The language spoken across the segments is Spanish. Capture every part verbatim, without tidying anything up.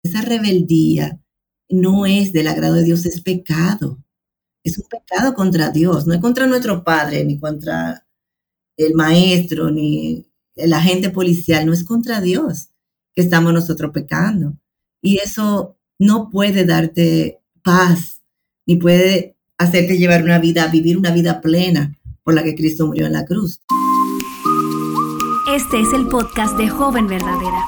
esa rebeldía no es del agrado de Dios, es pecado. Es un pecado contra Dios, no es contra nuestro padre, ni contra el maestro, ni el agente policial, no es contra Dios que estamos nosotros pecando. Y eso no puede darte paz, ni puede hacerte llevar una vida, vivir una vida plena por la que Cristo murió en la cruz. Este es el podcast de Joven Verdadera.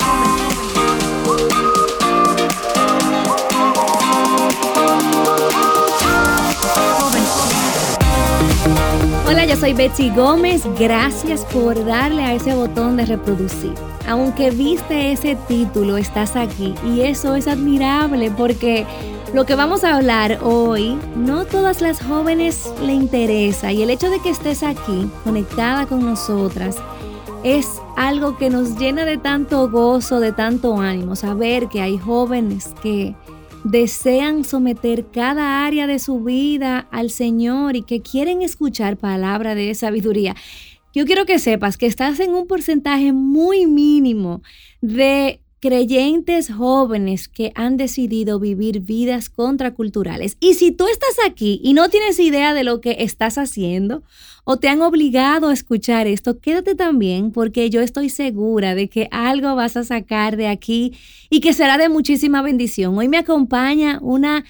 Hola, yo soy Betsy Gómez. Gracias por darle a ese botón de reproducir. Aunque viste ese título, estás aquí y eso es admirable porque lo que vamos a hablar hoy, no todas las jóvenes le interesa y el hecho de que estés aquí, conectada con nosotras, es algo que nos llena de tanto gozo, de tanto ánimo, saber que hay jóvenes que desean someter cada área de su vida al Señor y que quieren escuchar palabra de sabiduría. Yo quiero que sepas que estás en un porcentaje muy mínimo de creyentes jóvenes que han decidido vivir vidas contraculturales. Y si tú estás aquí y no tienes idea de lo que estás haciendo o te han obligado a escuchar esto, quédate también porque yo estoy segura de que algo vas a sacar de aquí y que será de muchísima bendición. Hoy me acompaña una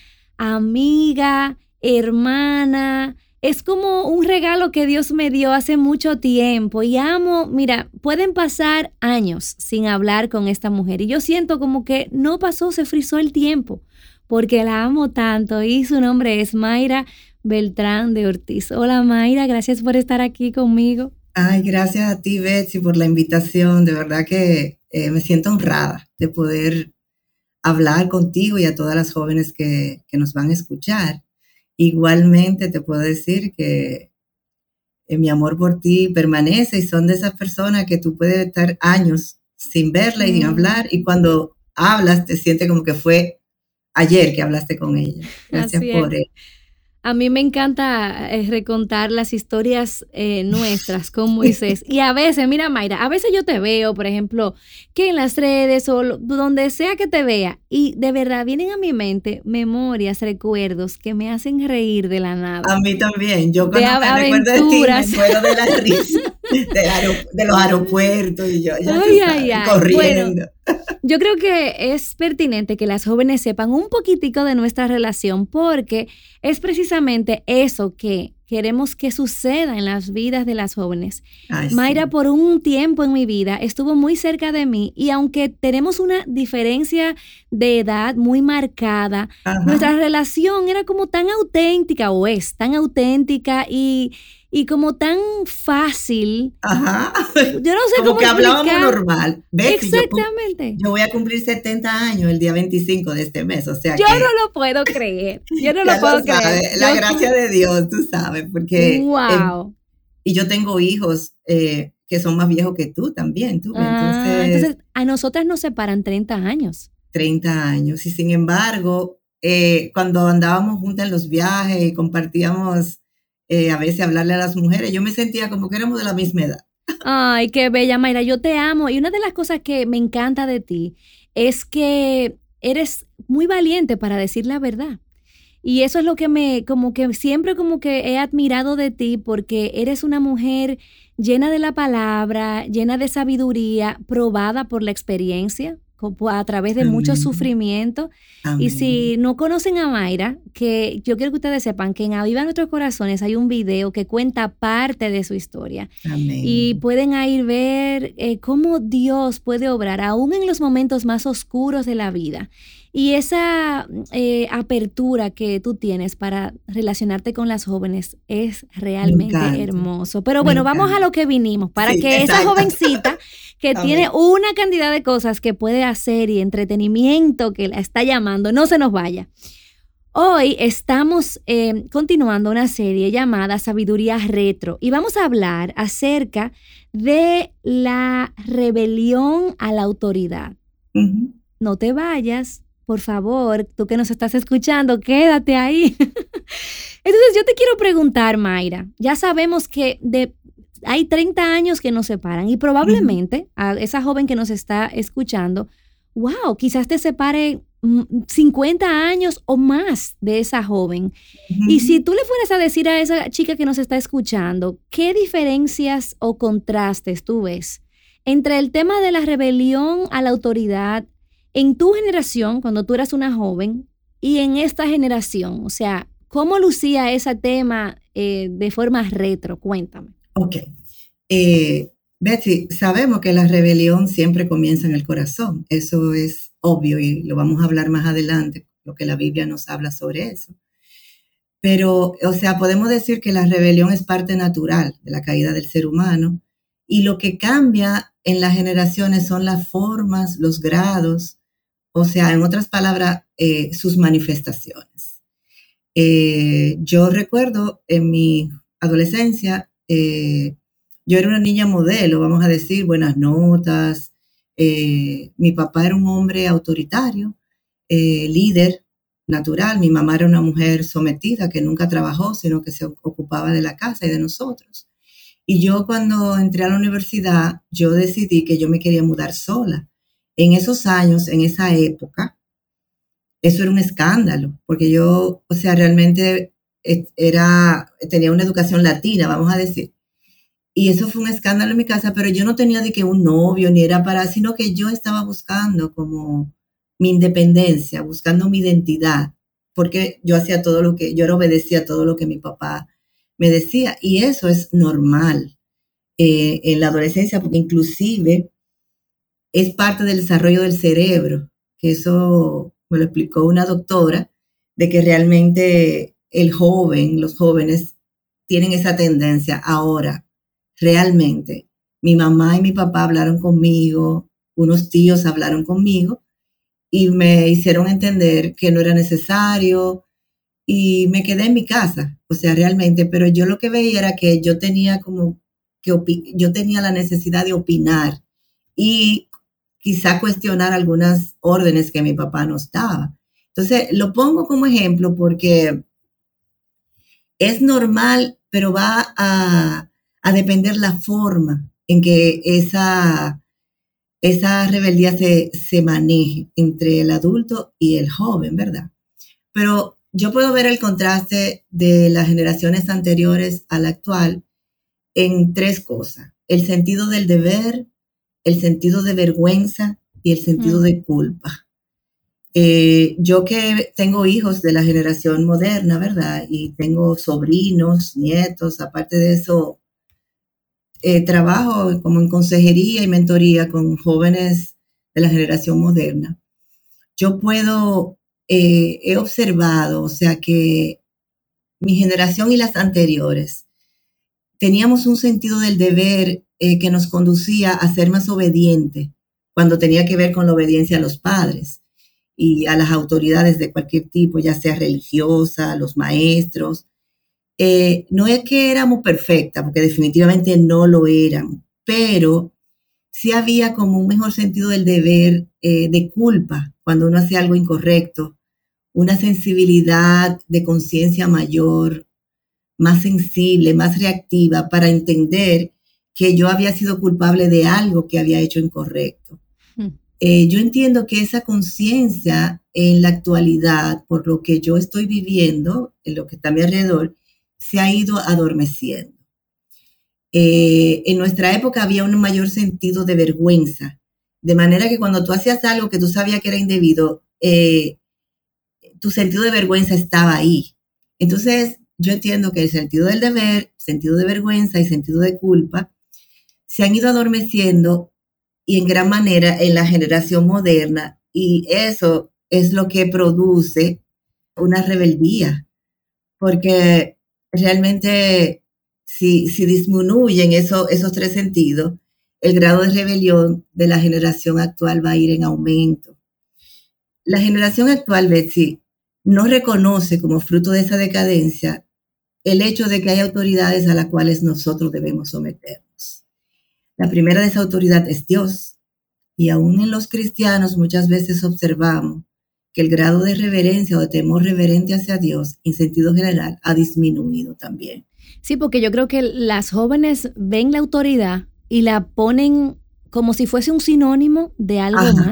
amiga, hermana. Es como un regalo que Dios me dio hace mucho tiempo y amo, mira, pueden pasar años sin hablar con esta mujer y yo siento como que no pasó, se frizó el tiempo porque la amo tanto y su nombre es Mayra Beltrán de Ortiz. Hola Mayra, gracias por estar aquí conmigo. Ay, gracias a ti Betsy por la invitación, de verdad que eh, me siento honrada de poder hablar contigo y a todas las jóvenes que, que nos van a escuchar. Igualmente te puedo decir que eh, mi amor por ti permanece y son de esas personas que tú puedes estar años sin verla y sin hablar y cuando hablas te sientes como que fue ayer que hablaste con ella. Gracias Así por es. eso. A mí me encanta eh, recontar las historias eh, nuestras con Moisés. Y a veces, mira Mayra, a veces yo te veo, por ejemplo, que en las redes o lo, donde sea que te vea, y de verdad vienen a mi mente memorias, recuerdos que me hacen reír de la nada. A mí también. Yo De cuando me aventuras. recuerdo de ti, me muero de la risa de, aer- de los aeropuertos y yo ya tú Ay, sabes, ay, ay. corriendo. Bueno, yo creo que es pertinente que las jóvenes sepan un poquitico de nuestra relación porque es precisamente eso que queremos que suceda en las vidas de las jóvenes. Ay, Mayra, sí. por un tiempo en mi vida, estuvo muy cerca de mí y aunque tenemos una diferencia de edad muy marcada, Ajá. nuestra relación era como tan auténtica o es tan auténtica y, y como tan fácil. Ajá. Yo no sé Como cómo que hablábamos explicar. normal. Betty, yo, cum- Exactamente. yo voy a cumplir setenta años el día veinticinco de este mes, o sea Yo que no lo puedo creer. Yo no ya lo puedo lo sabes, creer. la Yo- gracia de Dios, tú sabes, porque eh, Wow. y yo tengo hijos eh, que son más viejos que tú también, tú, Ah, entonces entonces, a nosotras nos separan treinta años. treinta años y sin embargo, eh, cuando andábamos juntas en los viajes y compartíamos eh, a veces hablarle a las mujeres, yo me sentía como que éramos de la misma edad. Ay, qué bella, Mayra. Yo te amo. Y una de las cosas que me encanta de ti es que eres muy valiente para decir la verdad. Y eso es lo que me, como que siempre como que he admirado de ti porque eres una mujer llena de la palabra, llena de sabiduría, probada por la experiencia, como a través de Amén. mucho sufrimiento. Amén. Y si no conocen a Mayra, que yo quiero que ustedes sepan que en Aviva Nuestros Corazones hay un video que cuenta parte de su historia. Amén. Y pueden ahí ver eh, cómo Dios puede obrar aún en los momentos más oscuros de la vida. Y esa eh, apertura que tú tienes para relacionarte con las jóvenes es realmente hermoso. Pero bueno, Me vamos encanta. a lo que vinimos, para Sí, que esa exacto. jovencita que Amén. tiene una cantidad de cosas que puede hacer y entretenimiento que la está llamando, no se nos vaya. Hoy estamos eh, continuando una serie llamada Sabiduría Retro y vamos a hablar acerca de la rebelión a la autoridad. Ujú. No te vayas, por favor, tú que nos estás escuchando, quédate ahí. Entonces yo te quiero preguntar, Mayra, ya sabemos que de, hay treinta años que nos separan y probablemente uh-huh. a esa joven que nos está escuchando, wow, quizás te separe cincuenta años o más de esa joven. Uh-huh. Y si tú le fueras a decir a esa chica que nos está escuchando, ¿qué diferencias o contrastes tú ves entre el tema de la rebelión a la autoridad en tu generación, cuando tú eras una joven, y en esta generación? O sea, ¿cómo lucía ese tema eh, de forma retro? Cuéntame. Ok. Eh, Betsy, sabemos que la rebelión siempre comienza en el corazón. Eso es obvio y lo vamos a hablar más adelante, lo que la Biblia nos habla sobre eso. Pero, o sea, podemos decir que la rebelión es parte natural de la caída del ser humano y lo que cambia en las generaciones son las formas, los grados, o sea, en otras palabras, eh, sus manifestaciones. Eh, yo recuerdo en mi adolescencia, eh, yo era una niña modelo, vamos a decir, buenas notas. Eh, mi papá era un hombre autoritario, eh, líder natural. Mi mamá era una mujer sometida que nunca trabajó, sino que se ocupaba de la casa y de nosotros. Y yo cuando entré a la universidad, yo decidí que yo me quería mudar sola. En esos años, en esa época, eso era un escándalo, porque yo, o sea, realmente era, tenía una educación latina, vamos a decir. Y eso fue un escándalo en mi casa, pero yo no tenía de que un novio, ni era para, sino que yo estaba buscando como mi independencia, buscando mi identidad, porque yo hacía todo lo que, yo era obedecía todo lo que mi papá me decía, y eso es normal eh, en la adolescencia, porque inclusive es parte del desarrollo del cerebro, que eso me lo explicó una doctora, de que realmente el joven, los jóvenes tienen esa tendencia ahora. Realmente, mi mamá y mi papá hablaron conmigo, unos tíos hablaron conmigo y me hicieron entender que no era necesario y me quedé en mi casa, o sea, realmente, pero yo lo que veía era que yo tenía como que opi- yo tenía la necesidad de opinar y quizá cuestionar algunas órdenes que mi papá nos daba. Entonces, lo pongo como ejemplo porque es normal, pero va a a depender la forma en que esa, esa rebeldía se, se maneje entre el adulto y el joven, ¿verdad? Pero yo puedo ver el contraste de las generaciones anteriores a la actual en tres cosas: el sentido del deber, el sentido de vergüenza y el sentido mm. de culpa. Eh, yo que tengo hijos de la generación moderna, ¿verdad? Y tengo sobrinos, nietos, aparte de eso, Eh, trabajo como en consejería y mentoría con jóvenes de la generación moderna. Yo puedo, eh, he observado, o sea, que mi generación y las anteriores teníamos un sentido del deber eh, que nos conducía a ser más obedientes cuando tenía que ver con la obediencia a los padres y a las autoridades de cualquier tipo, ya sea religiosa, los maestros. Eh, no es que éramos perfectas, porque definitivamente no lo éramos, pero sí había como un mejor sentido del deber, eh, de culpa cuando uno hacía algo incorrecto, una sensibilidad de conciencia mayor, más sensible, más reactiva para entender que yo había sido culpable de algo que había hecho incorrecto. Mm. Eh, yo entiendo que esa conciencia en la actualidad, por lo que yo estoy viviendo, en lo que está a mi alrededor, se ha ido adormeciendo. Eh, en nuestra época había un mayor sentido de vergüenza, de manera que cuando tú hacías algo que tú sabías que era indebido, eh, tu sentido de vergüenza estaba ahí. Entonces, yo entiendo que el sentido del deber, sentido de vergüenza y sentido de culpa se han ido adormeciendo y en gran manera en la generación moderna, y eso es lo que produce una rebeldía, porque realmente si, si disminuyen eso, esos tres sentidos, el grado de rebelión de la generación actual va a ir en aumento. La generación actual, Betsy, no reconoce como fruto de esa decadencia el hecho de que hay autoridades a las cuales nosotros debemos someternos. La primera de esa autoridad es Dios, y aún en los cristianos muchas veces observamos que el grado de reverencia o de temor reverente hacia Dios, en sentido general, ha disminuido también. Sí, porque yo creo que las jóvenes ven la autoridad y la ponen como si fuese un sinónimo de algo Ajá. malo.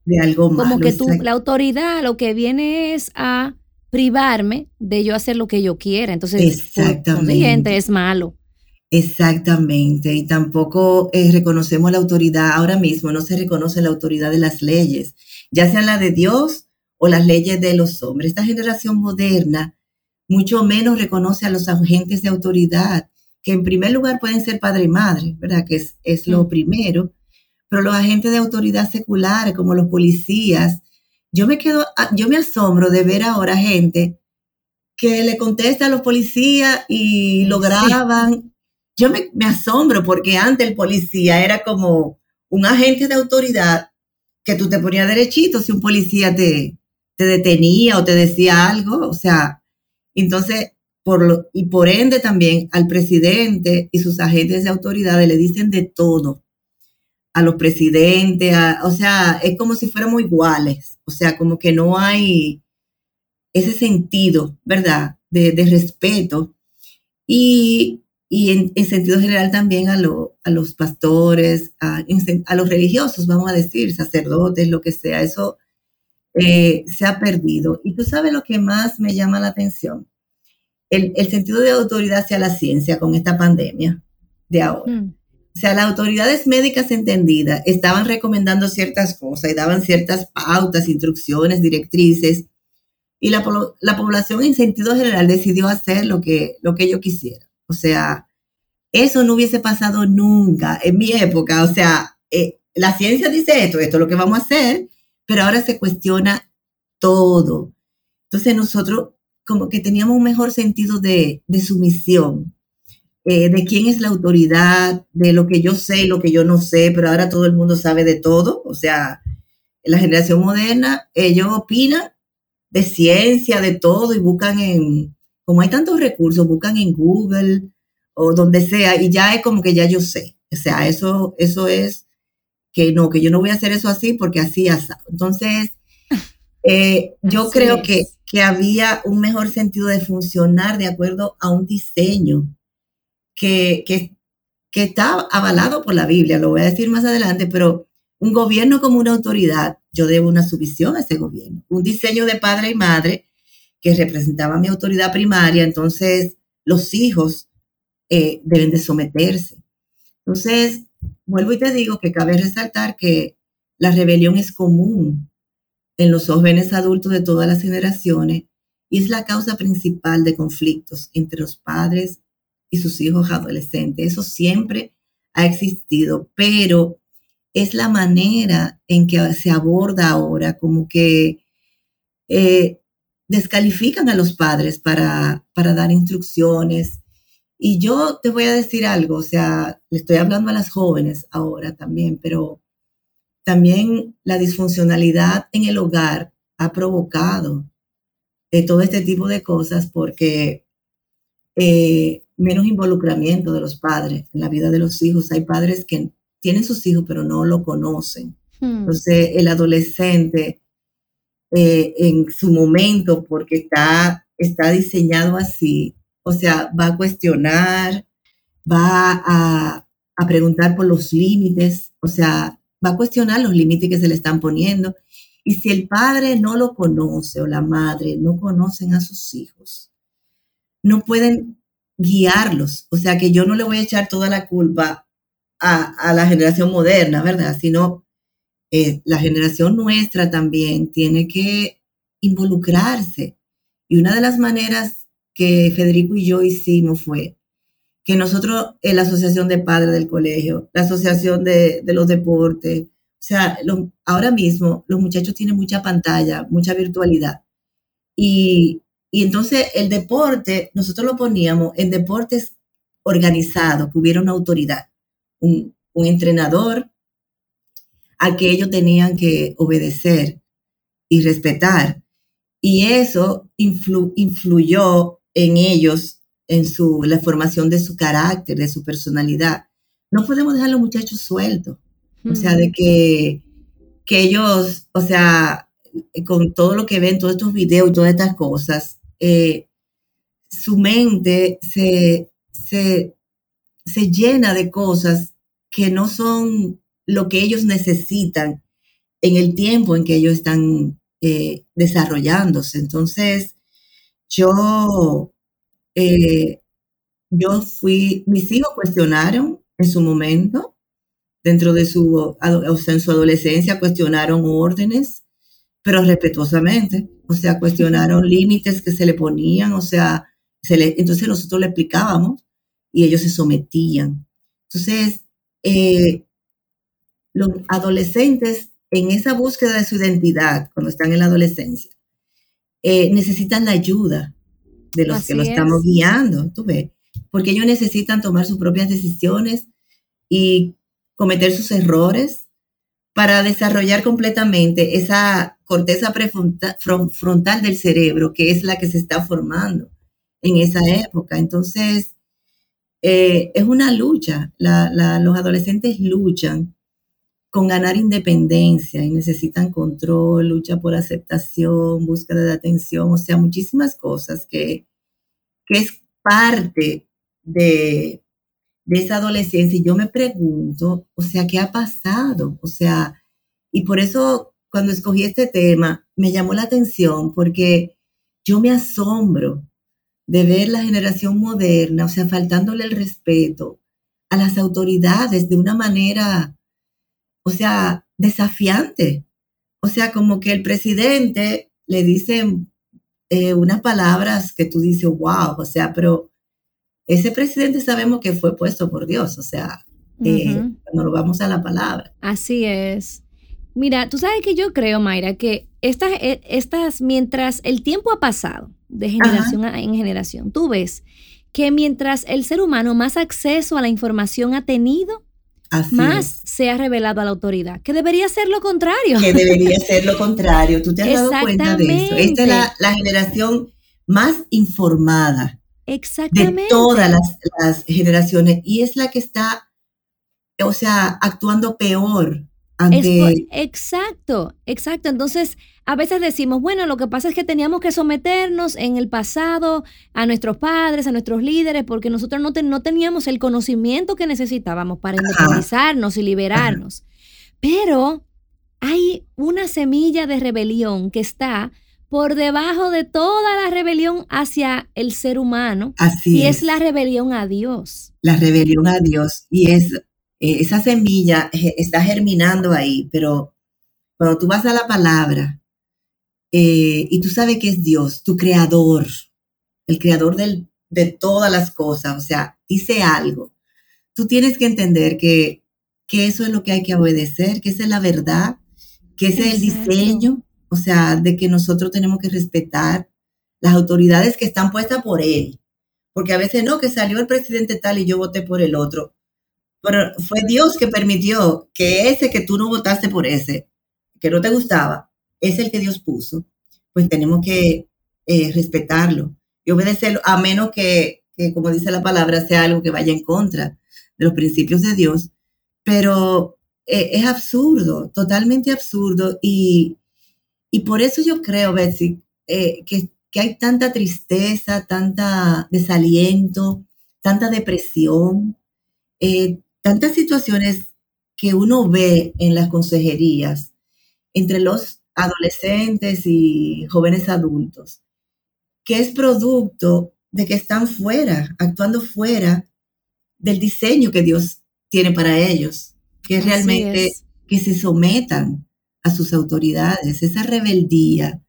de algo Como malo. que tú, Exact- la autoridad lo que viene es a privarme de yo hacer lo que yo quiera. Entonces, por consiguiente, Exactamente. es malo. Exactamente, y tampoco eh, reconocemos la autoridad, ahora mismo no se reconoce la autoridad de las leyes, ya sean la de Dios o las leyes de los hombres. Esta generación moderna mucho menos reconoce a los agentes de autoridad, que en primer lugar pueden ser padre y madre, ¿verdad? Que es, es lo Mm. primero, pero los agentes de autoridad seculares, como los policías, yo me quedo, yo me asombro de ver ahora gente que le contesta a los policías y lo Sí. graban. Yo me, me asombro porque antes el policía era como un agente de autoridad que tú te ponías derechito si un policía te, te detenía o te decía algo. O sea, entonces, por lo, y por ende también al presidente y sus agentes de autoridad le dicen de todo a los presidentes, a, o sea, es como si fuéramos iguales, o sea, como que no hay ese sentido, ¿verdad?, de, de respeto y, y en, en, sentido general también a, lo, a los pastores, a, a, los religiosos, vamos a decir, sacerdotes, lo que sea, eso eh, se ha perdido. Y tú sabes lo que más me llama la atención, el, el sentido de autoridad hacia la ciencia con esta pandemia de ahora. Mm. O sea, las autoridades médicas entendidas estaban recomendando ciertas cosas y daban ciertas pautas, instrucciones, directrices, y la, la población en sentido general decidió hacer lo que, lo que ellos quisieran. O sea, eso no hubiese pasado nunca en mi época. O sea, eh, la ciencia dice esto, esto es lo que vamos a hacer, pero ahora se cuestiona todo. Entonces nosotros como que teníamos un mejor sentido de, de sumisión, eh, de quién es la autoridad, de lo que yo sé y lo que yo no sé, pero ahora todo el mundo sabe de todo. O sea, la generación moderna, ellos opinan de ciencia, de todo, y buscan en, como hay tantos recursos, buscan en Google o donde sea, y ya es como que ya yo sé. O sea, eso, eso es que no, que yo no voy a hacer eso así porque así así. Entonces, eh, yo Así creo que, es. que había un mejor sentido de funcionar de acuerdo a un diseño que, que, que está avalado por la Biblia, lo voy a decir más adelante, pero un gobierno como una autoridad, yo debo una sumisión a ese gobierno. Un diseño de padre y madre que representaba mi autoridad primaria, entonces los hijos eh, deben de someterse. Entonces, vuelvo y te digo que cabe resaltar que la rebelión es común en los jóvenes adultos de todas las generaciones y es la causa principal de conflictos entre los padres y sus hijos adolescentes. Eso siempre ha existido, pero es la manera en que se aborda ahora, como que eh, descalifican a los padres para, para dar instrucciones. Y yo te voy a decir algo, o sea, le estoy hablando a las jóvenes ahora también, pero también la disfuncionalidad en el hogar ha provocado eh, todo este tipo de cosas porque eh, menos involucramiento de los padres en la vida de los hijos. Hay padres que tienen sus hijos pero no lo conocen. Hmm. Entonces el adolescente eh, en su momento, porque está, está diseñado así, o sea, va a cuestionar, va a, a preguntar por los límites, o sea, va a cuestionar los límites que se le están poniendo. Y si el padre no lo conoce o la madre no conocen a sus hijos, no pueden guiarlos. O sea, que yo no le voy a echar toda la culpa a, a la generación moderna, ¿verdad? Sino eh, la generación nuestra también tiene que involucrarse. Y una de las maneras que Federico y yo hicimos fue que nosotros, en la asociación de padres del colegio, la asociación de, de los deportes, o sea, lo, ahora mismo los muchachos tienen mucha pantalla, mucha virtualidad. Y, y entonces el deporte, nosotros lo poníamos en deportes organizados, que hubiera una autoridad, un, un entrenador al que ellos tenían que obedecer y respetar. Y eso influ, influyó en ellos, en su, la formación de su carácter, de su personalidad. No podemos dejar a los muchachos sueltos. Hmm. O sea, de que, que ellos, o sea, con todo lo que ven, todos estos videos y todas estas cosas, eh, su mente se, se, se llena de cosas que no son lo que ellos necesitan en el tiempo en que ellos están eh, desarrollándose. Entonces, yo, eh, yo fui, mis hijos cuestionaron en su momento, dentro de su, o sea, en su adolescencia, cuestionaron órdenes, pero respetuosamente, o sea, cuestionaron límites que se le ponían, o sea, se le, entonces nosotros le explicábamos y ellos se sometían. Entonces, eh, los adolescentes en esa búsqueda de su identidad, cuando están en la adolescencia, eh, necesitan la ayuda de los Así que lo estamos es. guiando, tú ves, porque ellos necesitan tomar sus propias decisiones y cometer sus errores para desarrollar completamente esa corteza prefrontal del cerebro, que es la que se está formando en esa época. Entonces, eh, es una lucha. La, la, los adolescentes luchan con ganar independencia y necesitan control, lucha por aceptación, búsqueda de atención, o sea, muchísimas cosas que, que es parte de, de esa adolescencia. Y yo me pregunto, o sea, ¿qué ha pasado? O sea, y por eso cuando escogí este tema me llamó la atención, porque yo me asombro de ver la generación moderna, o sea, faltándole el respeto a las autoridades de una manera, o sea, desafiante. O sea, como que el presidente le dice eh, unas palabras que tú dices, wow, o sea, pero ese presidente sabemos que fue puesto por Dios, o sea, eh, uh-huh. cuando lo vamos a la palabra. Así es. Mira, tú sabes que yo creo, Mayra, que estas, estas mientras el tiempo ha pasado de generación Ajá. en generación, tú ves que mientras el ser humano más acceso a la información ha tenido, Así más es. se ha revelado a la autoridad, que debería ser lo contrario. Que debería ser lo contrario. ¿Tú te has dado cuenta de eso? Esta es la, la generación más informada Exactamente. de todas las, las generaciones y es la que está, o sea, actuando peor. Ante... Exacto, exacto. Entonces, a veces decimos, bueno, lo que pasa es que teníamos que someternos en el pasado a nuestros padres, a nuestros líderes, porque nosotros no, te, no teníamos el conocimiento que necesitábamos para independizarnos y liberarnos. Ajá. Pero hay una semilla de rebelión que está por debajo de toda la rebelión hacia el ser humano. Así y es. es la rebelión a Dios. La rebelión a Dios. Y es... esa semilla está germinando ahí, pero cuando tú vas a la palabra eh, y tú sabes que es Dios, tu creador, el creador del, de todas las cosas, o sea, dice algo, tú tienes que entender que, que eso es lo que hay que obedecer, que esa es la verdad, que ese Exacto. es el diseño, o sea, de que nosotros tenemos que respetar las autoridades que están puestas por él, porque a veces no, que salió el presidente tal y yo voté por el otro. Pero fue Dios que permitió que ese que tú no votaste por ese, que no te gustaba, es el que Dios puso. Pues tenemos que eh, respetarlo y obedecerlo, a menos que, que, como dice la palabra, sea algo que vaya en contra de los principios de Dios. Pero eh, es absurdo, totalmente absurdo. Y, y por eso yo creo, Betsy, eh, que, que hay tanta tristeza, tanta desaliento, tanta depresión. Eh, tantas situaciones que uno ve en las consejerías entre los adolescentes y jóvenes adultos, que es producto de que están fuera, actuando fuera del diseño que Dios tiene para ellos, que es realmente es. que se sometan a sus autoridades. Esa rebeldía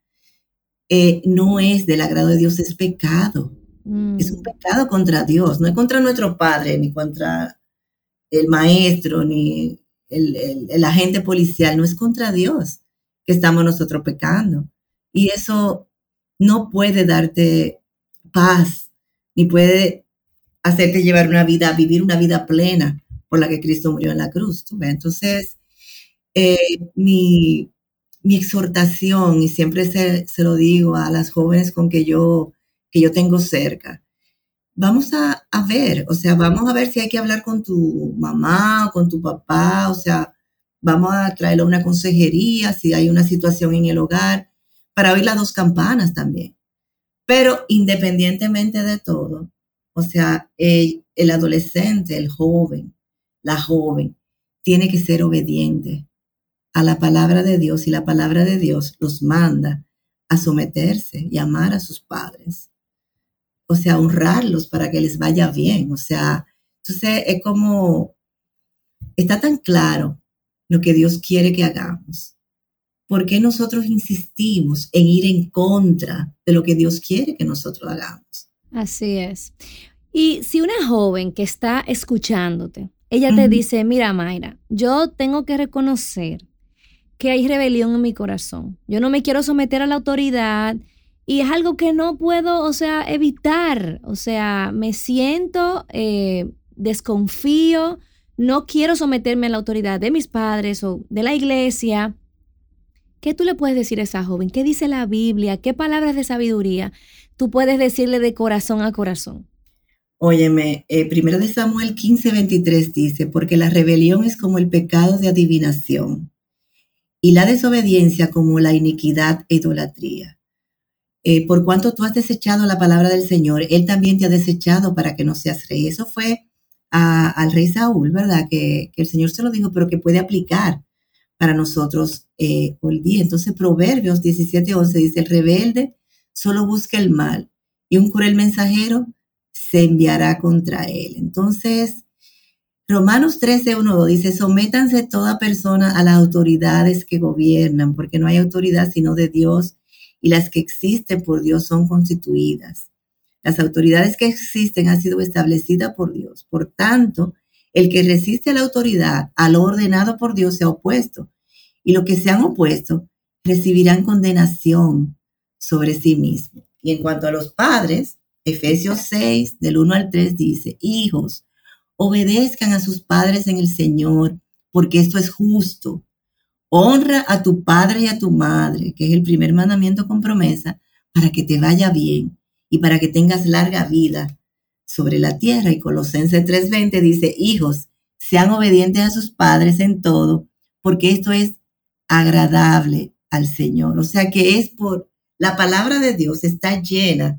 eh, no es del agrado de Dios, es pecado. Mm. Es un pecado contra Dios, no es contra nuestro Padre ni contra el maestro, ni el, el, el agente policial, no es contra Dios que estamos nosotros pecando. Y eso no puede darte paz, ni puede hacerte llevar una vida, vivir una vida plena por la que Cristo murió en la cruz. ¿Tú ves? Entonces, eh, mi, mi exhortación, y siempre se, se lo digo a las jóvenes con que yo, que yo tengo cerca, vamos a, a ver, o sea, vamos a ver si hay que hablar con tu mamá o con tu papá, o sea, vamos a traerlo a una consejería si hay una situación en el hogar, para oír las dos campanas también. Pero independientemente de todo, o sea, el, el adolescente, el joven, la joven, tiene que ser obediente a la palabra de Dios y la palabra de Dios los manda a someterse y amar a sus padres. O sea, honrarlos para que les vaya bien. O sea, entonces es como, está tan claro lo que Dios quiere que hagamos. ¿Por qué nosotros insistimos en ir en contra de lo que Dios quiere que nosotros hagamos? Así es. Y si una joven que está escuchándote, ella te Ujú. dice, mira, Mayra, yo tengo que reconocer que hay rebelión en mi corazón. Yo no me quiero someter a la autoridad y es algo que no puedo, o sea, evitar. O sea, me siento, eh, desconfío, no quiero someterme a la autoridad de mis padres o de la iglesia. ¿Qué tú le puedes decir a esa joven? ¿Qué dice la Biblia? ¿Qué palabras de sabiduría tú puedes decirle de corazón a corazón? Óyeme, eh, primero de Samuel quince veintitrés dice, porque la rebelión es como el pecado de adivinación y la desobediencia como la iniquidad e idolatría. Eh, por cuanto tú has desechado la palabra del Señor, Él también te ha desechado para que no seas rey. Eso fue a, al rey Saúl, ¿verdad? Que, que el Señor se lo dijo, pero que puede aplicar para nosotros eh, hoy día. Entonces, Proverbios diecisiete once dice, el rebelde solo busca el mal y un cruel mensajero se enviará contra él. Entonces, Romanos trece uno dos dice, sométanse toda persona a las autoridades que gobiernan, porque no hay autoridad sino de Dios, y las que existen por Dios son constituidas. Las autoridades que existen han sido establecidas por Dios. Por tanto, el que resiste a la autoridad, a lo ordenado por Dios, se ha opuesto. Y los que se han opuesto recibirán condenación sobre sí mismos. Y en cuanto a los padres, Efesios seis, del uno al tres dice, hijos, obedezcan a sus padres en el Señor, porque esto es justo. Honra a tu padre y a tu madre, que es el primer mandamiento con promesa, para que te vaya bien y para que tengas larga vida sobre la tierra. Y Colosenses tres veinte dice, hijos, sean obedientes a sus padres en todo, porque esto es agradable al Señor. O sea que es por la palabra de Dios está llena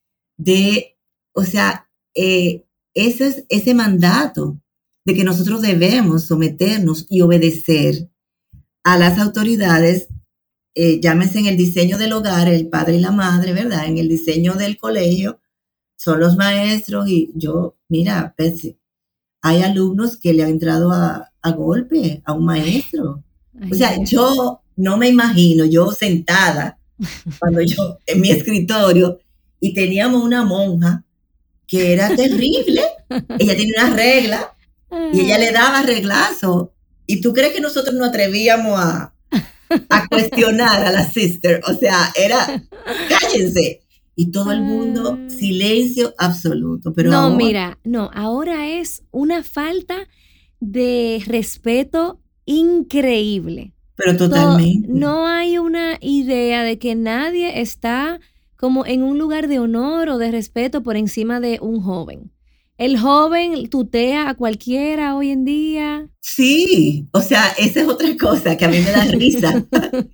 de, o sea, eh, ese es ese mandato de que nosotros debemos someternos y obedecer a las autoridades, eh, llámese en el diseño del hogar, el padre y la madre, ¿verdad? En el diseño del colegio, son los maestros y yo, mira, Betsy, hay alumnos que le han entrado a, a golpe a un maestro. Ay, O sea, ay, ay. yo no me imagino, yo sentada, cuando yo, en mi escritorio, y teníamos una monja que era terrible. Ella tenía una regla y ella le daba reglazo. ¿Y tú crees que nosotros nos atrevíamos a, a cuestionar a la sister? O sea, era, cállense. Y todo el mundo, silencio absoluto. Pero no, ahora, mira, no, ahora es una falta de respeto increíble. pero To- totalmente. no hay una idea de que nadie está como en un lugar de honor o de respeto por encima de un joven. El joven tutea a cualquiera hoy en día. Sí, o sea, esa es otra cosa que a mí me da risa.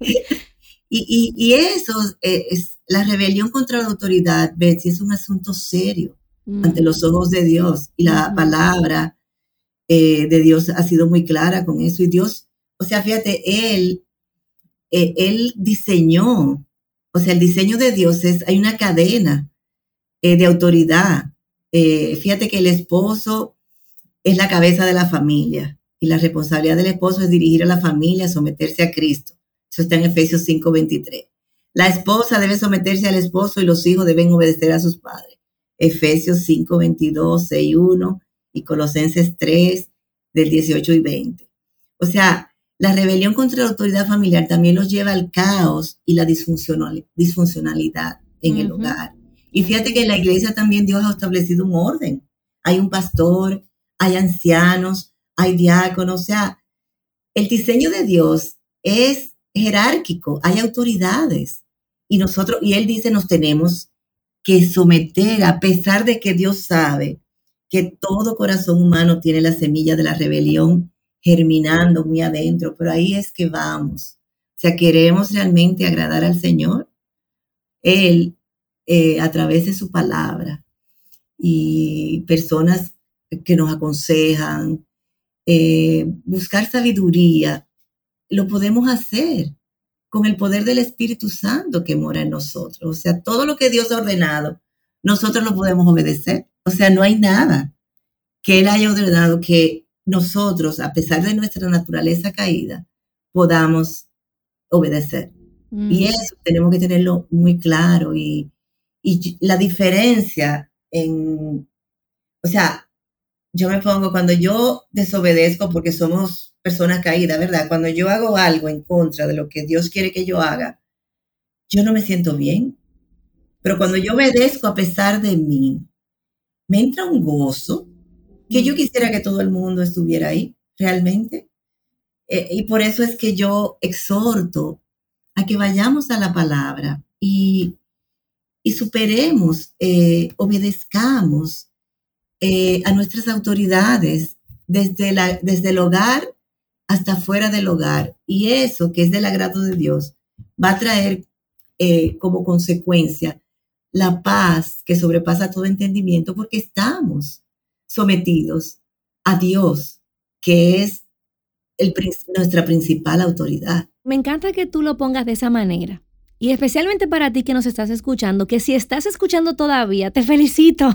Y, y, y eso, eh, es, la rebelión contra la autoridad, Betsy, es un asunto serio ante los ojos de Dios. Y la Ujú. palabra eh, de Dios ha sido muy clara con eso. Y Dios, o sea, fíjate, Él, eh, Él diseñó, o sea, el diseño de Dios es, hay una cadena eh, de autoridad. Eh, fíjate que el esposo es la cabeza de la familia y la responsabilidad del esposo es dirigir a la familia, someterse a Cristo. Eso está en Efesios cinco veintitrés. La esposa debe someterse al esposo y los hijos deben obedecer a sus padres. Efesios cinco veintidós, seis uno y Colosenses tres del dieciocho y veinte. O sea, la rebelión contra la autoridad familiar también los lleva al caos y la disfuncional, disfuncionalidad en el Ujú. hogar. Y fíjate Así que en la es. iglesia también Dios ha establecido un orden. Hay un pastor, hay ancianos, hay diáconos, o sea, el diseño de Dios es jerárquico, hay autoridades y nosotros, y Él dice, nos tenemos que someter a pesar de que Dios sabe que todo corazón humano tiene la semilla de la rebelión germinando muy adentro, pero ahí es que vamos. O sea, queremos realmente agradar al Señor, Él, eh, a través de su palabra y personas que nos aconsejan, eh, buscar sabiduría lo podemos hacer con el poder del Espíritu Santo que mora en nosotros. O sea, todo lo que Dios ha ordenado, nosotros lo podemos obedecer. O sea, no hay nada que Él haya ordenado que nosotros, a pesar de nuestra naturaleza caída, podamos obedecer. Mm. Y eso tenemos que tenerlo muy claro. Y, y la diferencia en, o sea, yo me pongo, cuando yo desobedezco, porque somos personas caídas, ¿verdad? Cuando yo hago algo en contra de lo que Dios quiere que yo haga, yo no me siento bien. Pero cuando yo obedezco a pesar de mí, me entra un gozo que yo quisiera que todo el mundo estuviera ahí, realmente. Eh, y por eso es que yo exhorto a que vayamos a la palabra y, y superemos, eh, obedezcamos eh, a nuestras autoridades desde, la, desde el hogar hasta fuera del hogar. Y eso, que es del agrado de Dios, va a traer eh, como consecuencia la paz que sobrepasa todo entendimiento, porque estamos sometidos a Dios, que es el, nuestra principal autoridad. Me encanta que tú lo pongas de esa manera. Y especialmente para ti que nos estás escuchando, que si estás escuchando todavía, te felicito.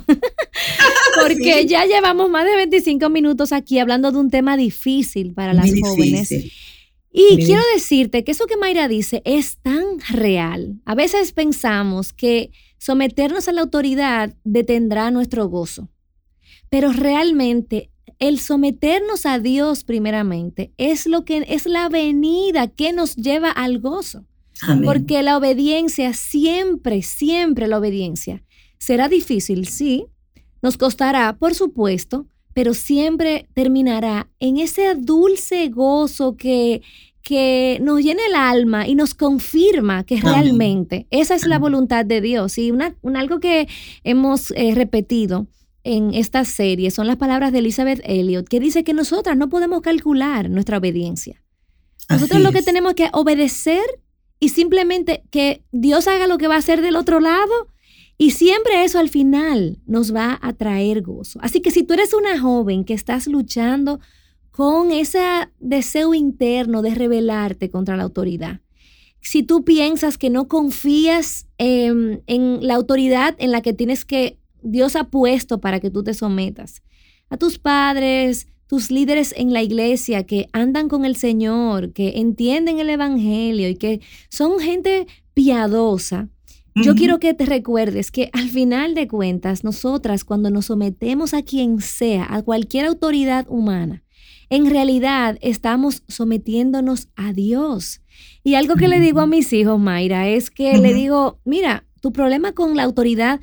Porque sí, ya llevamos más de veinticinco minutos aquí hablando de un tema difícil para las muy jóvenes. Difícil. Y muy quiero decirte que eso que Mayra dice es tan real. A veces pensamos que someternos a la autoridad detendrá nuestro gozo. Pero realmente el someternos a Dios primeramente es lo que es la avenida que nos lleva al gozo. Amén. Porque la obediencia siempre, siempre la obediencia será difícil, sí, nos costará, por supuesto, pero siempre terminará en ese dulce gozo que, que nos llena el alma y nos confirma que realmente Amén. Esa es Amén. La voluntad de Dios. Y una, un, algo que hemos eh, repetido en esta serie son las palabras de Elizabeth Elliot, que dice que nosotras no podemos calcular nuestra obediencia. Nosotros lo que tenemos que obedecer y simplemente que Dios haga lo que va a hacer del otro lado, y siempre eso al final nos va a traer gozo. Así que si tú eres una joven que estás luchando con ese deseo interno de rebelarte contra la autoridad, si tú piensas que no confías eh, en la autoridad en la que tienes que Dios ha puesto para que tú te sometas, a tus padres, tus líderes en la iglesia que andan con el Señor, que entienden el evangelio y que son gente piadosa, uh-huh. Yo quiero que te recuerdes que al final de cuentas, nosotras cuando nos sometemos a quien sea, a cualquier autoridad humana, en realidad estamos sometiéndonos a Dios. Y algo que uh-huh. le digo a mis hijos, Mayra, es que uh-huh. le digo, mira, tu problema con la autoridad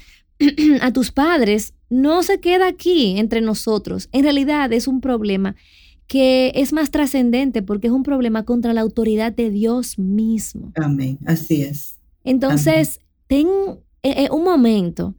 a tus padres no se queda aquí entre nosotros. En realidad es un problema que es más trascendente porque es un problema contra la autoridad de Dios mismo. Amén, así es. Entonces, Amén. ten eh, un momento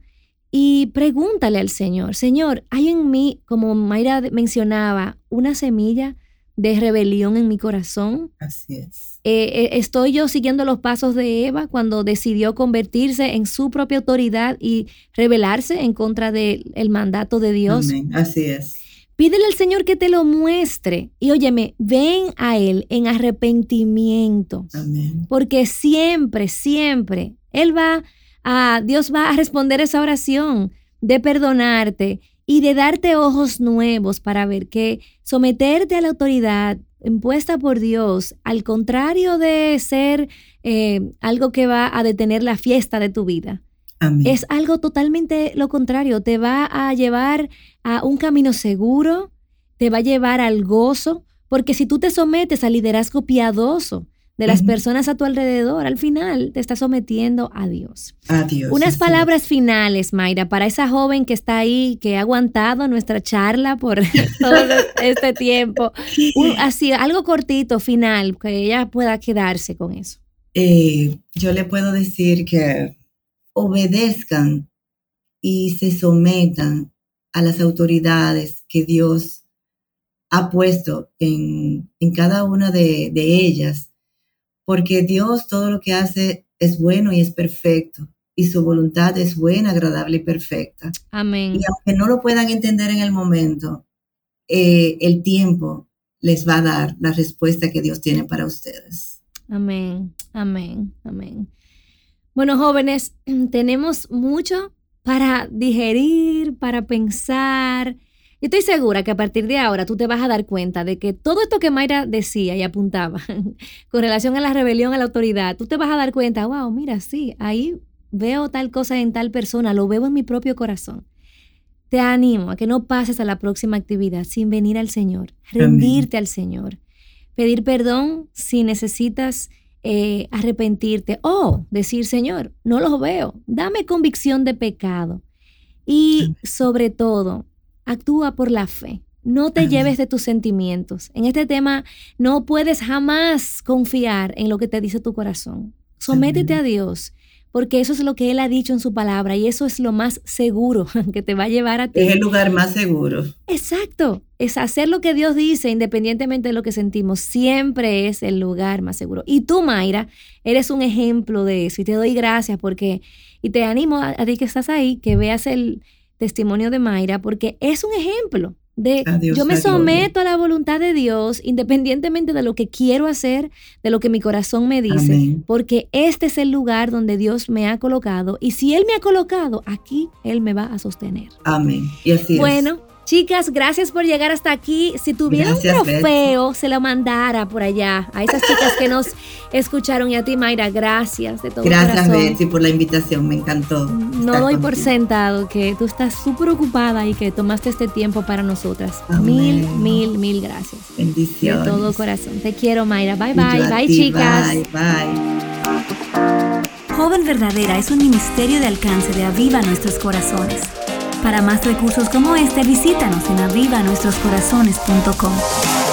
y pregúntale al Señor, Señor, ¿hay en mí, como Mayra mencionaba, una semilla de rebelión en mi corazón? Así es. Eh, ¿Estoy yo siguiendo los pasos de Eva cuando decidió convertirse en su propia autoridad y rebelarse en contra del mandato de Dios? Amén, así es. Pídele al Señor que te lo muestre y óyeme, ven a Él en arrepentimiento. Amén. Porque siempre, siempre, Él va a, Dios va a responder esa oración de perdonarte y de darte ojos nuevos para ver que someterte a la autoridad impuesta por Dios, al contrario de ser eh, algo que va a detener la fiesta de tu vida, Amén. Es algo totalmente lo contrario. Te va a llevar a un camino seguro, te va a llevar al gozo, porque si tú te sometes al liderazgo piadoso de las uh-huh. personas a tu alrededor, al final te estás sometiendo a Dios. A Dios. Unas palabras es. finales, Mayra, para esa joven que está ahí, que ha aguantado nuestra charla por todo este tiempo. Un, así, algo cortito, final, que ella pueda quedarse con eso. Eh, yo le puedo decir que obedezcan y se sometan a las autoridades que Dios ha puesto en, en cada una de, de ellas, porque Dios todo lo que hace es bueno y es perfecto, y su voluntad es buena, agradable y perfecta. Amén. Y aunque no lo puedan entender en el momento, eh, el tiempo les va a dar la respuesta que Dios tiene para ustedes. Amén, amén, amén. Bueno, jóvenes, tenemos mucho para digerir, para pensar. Yo estoy segura que a partir de ahora tú te vas a dar cuenta de que todo esto que Mayra decía y apuntaba con relación a la rebelión a la autoridad, tú te vas a dar cuenta, wow, mira, sí, ahí veo tal cosa en tal persona, lo veo en mi propio corazón. Te animo a que no pases a la próxima actividad sin venir al Señor, rendirte Amén. Al Señor, pedir perdón si necesitas eh, arrepentirte o decir, Señor, no los veo, dame convicción de pecado y Amén. Sobre todo, actúa por la fe. No te Amén. Lleves de tus sentimientos. En este tema no puedes jamás confiar en lo que te dice tu corazón. Sométete Amén. A Dios. Porque eso es lo que Él ha dicho en su palabra y eso es lo más seguro que te va a llevar a ti. Es el lugar más seguro. Exacto. Es hacer lo que Dios dice independientemente de lo que sentimos. Siempre es el lugar más seguro. Y tú, Mayra, eres un ejemplo de eso y te doy gracias porque, y te animo a, a ti que estás ahí, que veas el testimonio de Mayra porque es un ejemplo. De, Dios, yo me someto a la voluntad de Dios independientemente de lo que quiero hacer, de lo que mi corazón me dice, Amén. Porque este es el lugar donde Dios me ha colocado y si Él me ha colocado, aquí Él me va a sostener. Amén. Y así bueno, es. Chicas, gracias por llegar hasta aquí. Si tuviera gracias, un trofeo, Betsy. Se lo mandara por allá a esas chicas que nos escucharon y a ti, Mayra, gracias de todo gracias, corazón. Gracias, Betsy, por la invitación, me encantó. No doy contigo. Por sentado que tú estás súper ocupada y que tomaste este tiempo para nosotras. Amén. Mil, mil, mil gracias. Bendiciones. De todo corazón. Te quiero, Mayra. Bye, bye. Bye, ti, chicas. Bye, bye. Joven Verdadera es un ministerio de alcance de Aviva Nuestros Corazones. Para más recursos como este, visítanos en aviva nuestros corazones punto com.